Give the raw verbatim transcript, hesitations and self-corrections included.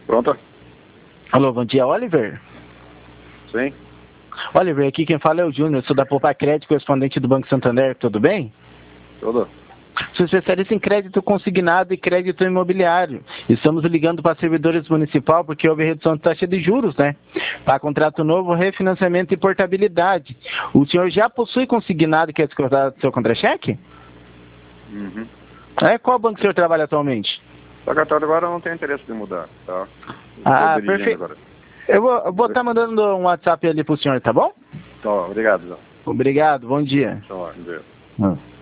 Pronto? Alô, bom dia, Oliver? Sim. Oliver, aqui quem fala é o Júnior, sou da Poupa Crédito, correspondente do Banco Santander, tudo bem? Tudo. Sou especialista em crédito consignado e crédito imobiliário. Estamos ligando para servidores municipal porque houve redução de taxa de juros, né? Para contrato novo, refinanciamento e portabilidade. O senhor já possui consignado e quer descontar seu contra-cheque? Uhum. É, qual banco o senhor trabalha atualmente? Só que até agora eu não tenho interesse de mudar, tá? Eu Ah, tô dirigindo perfeito. agora. Eu vou estar mandando um WhatsApp ali pro senhor, tá bom? Tá, obrigado. Obrigado, bom dia. Tchau, bom dia. Ah.